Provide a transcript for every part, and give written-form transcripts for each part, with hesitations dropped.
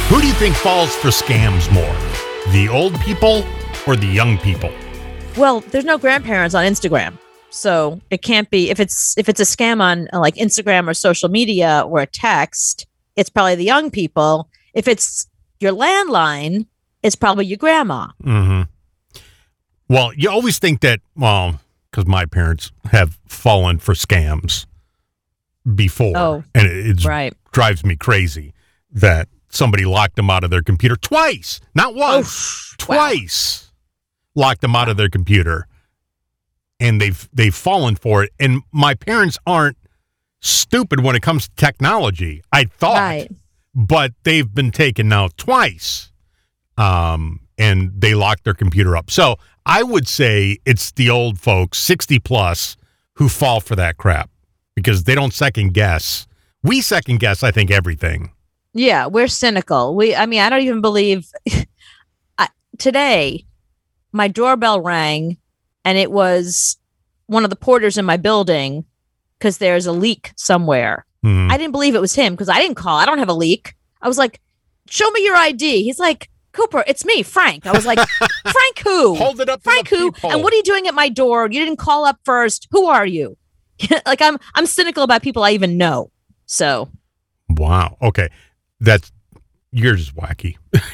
Who do you think falls for scams more? The old people or the young people? Well, there's no grandparents on Instagram. So it can't be if it's a scam on like Instagram or social media or a text, it's probably the young people. If it's your landline, it's probably your grandma. Mm-hmm. Well, you always think that, because my parents have fallen for scams before. Oh, and it right. drives me crazy that somebody locked them out of their computer twice. Not once, twice. Wow. Locked them out of their computer. And they've fallen for it. And my parents aren't stupid when it comes to technology, I thought. Right. But they've been taken now twice. And they locked their computer up. So I would say it's the old folks, 60 plus, who fall for that crap because they don't second guess. We second guess, I think, everything. Yeah, we're cynical. I don't even believe. Today, my doorbell rang, and it was one of the porters in my building because there's a leak somewhere. Mm-hmm. I didn't believe it was him because I didn't call. I don't have a leak. I was like, show me your ID. He's like, Cooper, it's me, Frank. I was like, Frank who? Hold it up to Frank the who? people. And what are you doing at my door? You didn't call up first. Who are you? Like I'm cynical about people I even know. So. Wow. Okay. You're just wacky.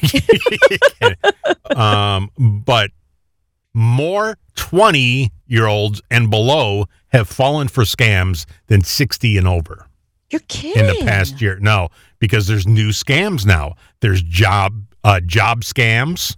But more 20-year-olds and below have fallen for scams than 60 and over. You're kidding. In the past year. No, because there's new scams now. There's job scams.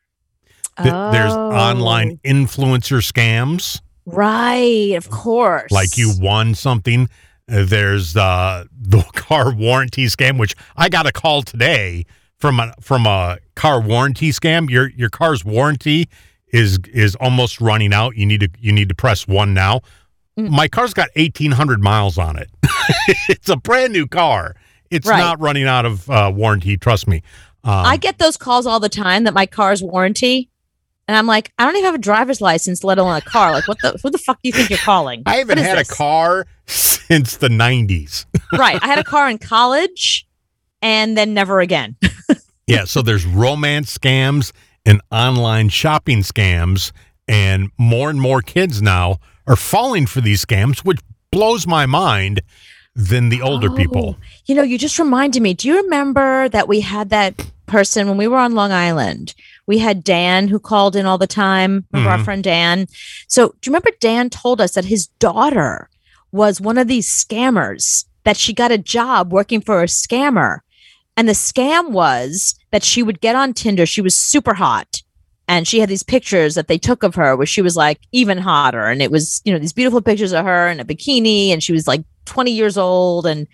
There's online influencer scams. Right, of course. Like you won something. There's the car warranty scam, which I got a call today from a car warranty scam. Your car's warranty is almost running out. You need to press 1 now. My car's got 1,800 miles on it. It's a brand new car. It's not running out of warranty. Trust me. I get those calls all the time that my car's warranty. And I'm like, I don't even have a driver's license, let alone a car. Like, who the fuck do you think you're calling? I haven't had a car since the 90s. Right. I had a car in college and then never again. Yeah. So there's romance scams and online shopping scams. And more kids now are falling for these scams, which blows my mind than the older people. You just reminded me. Do you remember that we had that person when we were on Long Island? We had Dan who called in all the time. Remember our friend Dan? So do you remember Dan told us that his daughter was one of these scammers, that she got a job working for a scammer. And the scam was that she would get on Tinder. She was super hot. And she had these pictures that they took of her where she was like even hotter. And it was, these beautiful pictures of her in a bikini. And she was like 20 years old and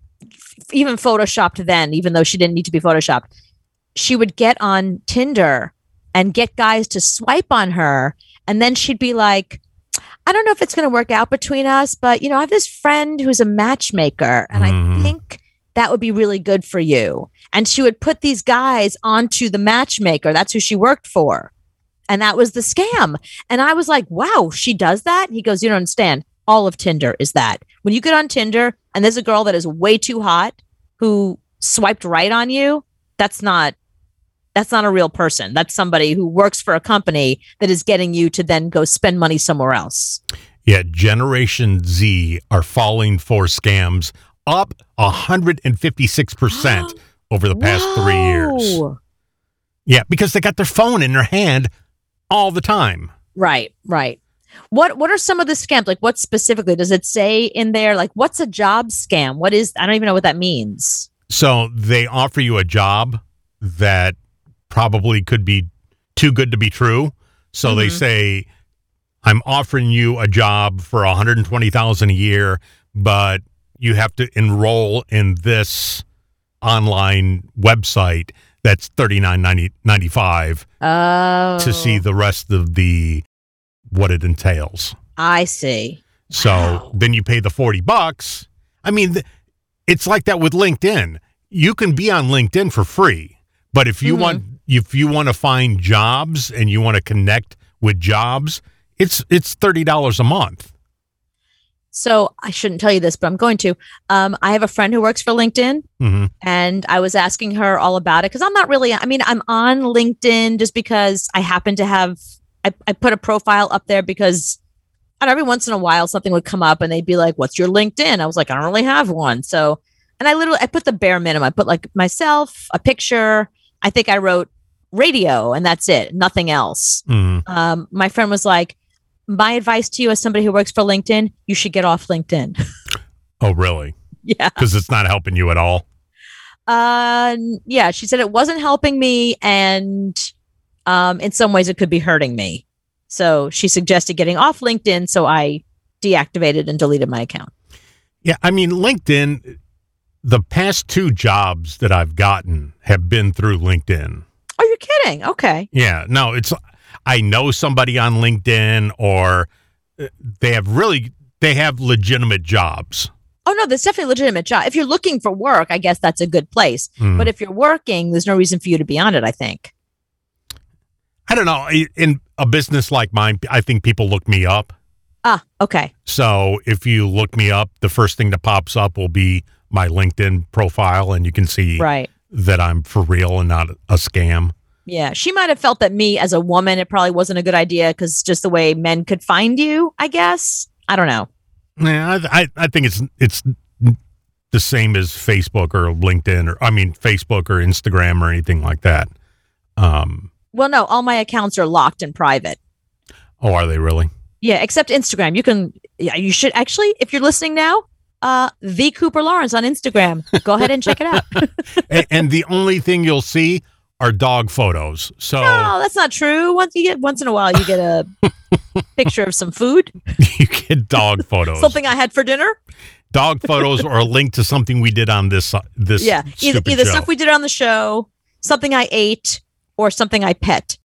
even photoshopped then, even though she didn't need to be photoshopped. She would get on Tinder and get guys to swipe on her. And then she'd be like, I don't know if it's going to work out between us, but, I have this friend who's a matchmaker and I think that would be really good for you. And she would put these guys onto the matchmaker. That's who she worked for. And that was the scam. And I was like, wow, she does that? He goes, you don't understand. All of Tinder is that. When you get on Tinder and there's a girl that is way too hot who swiped right on you, that's not a real person. That's somebody who works for a company that is getting you to then go spend money somewhere else. Yeah, Generation Z are falling for scams up 156% over the past 3 years. Yeah, because they got their phone in their hand all the time. Right. What are some of the scams? Like, what specifically does it say in there? Like, what's a job scam? I don't even know what that means. So they offer you a job that probably could be too good to be true. So they say, I'm offering you a job for $120,000 a year, but you have to enroll in this online website that's $39.95 to see the rest of what it entails. I see. So then you pay the $40. I mean, it's like that with LinkedIn. You can be on LinkedIn for free, but if you want to find jobs and you want to connect with jobs, it's $30 a month. So I shouldn't tell you this, but I'm going to. I have a friend who works for LinkedIn, and I was asking her all about it because I'm not really. I mean, I'm on LinkedIn just because I happen to have. I put a profile up there because every once in a while something would come up and they'd be like, "What's your LinkedIn?" I was like, "I don't really have one." So, and I put the bare minimum. I put like myself, a picture. I think I wrote radio, and that's it. Nothing else. My friend was like, my advice to you as somebody who works for LinkedIn, you should get off LinkedIn. Oh, really? Yeah. Because it's not helping you at all? Yeah, she said it wasn't helping me, and in some ways it could be hurting me. So she suggested getting off LinkedIn, so I deactivated and deleted my account. Yeah, I mean, LinkedIn, the past 2 jobs that I've gotten have been through LinkedIn. Oh, you're kidding? Okay. Yeah, no, I know somebody on LinkedIn, or they have legitimate jobs. Oh, no, that's definitely a legitimate job. If you're looking for work, I guess that's a good place. But if you're working, there's no reason for you to be on it, I think. I don't know. In a business like mine, I think people look me up. Ah, okay. So if you look me up, the first thing that pops up will be my LinkedIn profile, and you can see that I'm for real and not a scam. Yeah, she might have felt that me as a woman, it probably wasn't a good idea because just the way men could find you, I guess. I don't know. Yeah, I think it's the same as Facebook or LinkedIn, Facebook or Instagram or anything like that. Well, no, all my accounts are locked and private. Oh, are they really? Yeah, except Instagram. You should actually, if you're listening now, the Cooper Lawrence on Instagram. Go ahead and check it out. and the only thing you'll see are dog photos. So no, that's not true. Once in a while you get a picture of some food. You get dog photos. Something I had for dinner. Dog photos or a link to something we did on this either show. Stuff we did on the show, something I ate, or something I pet.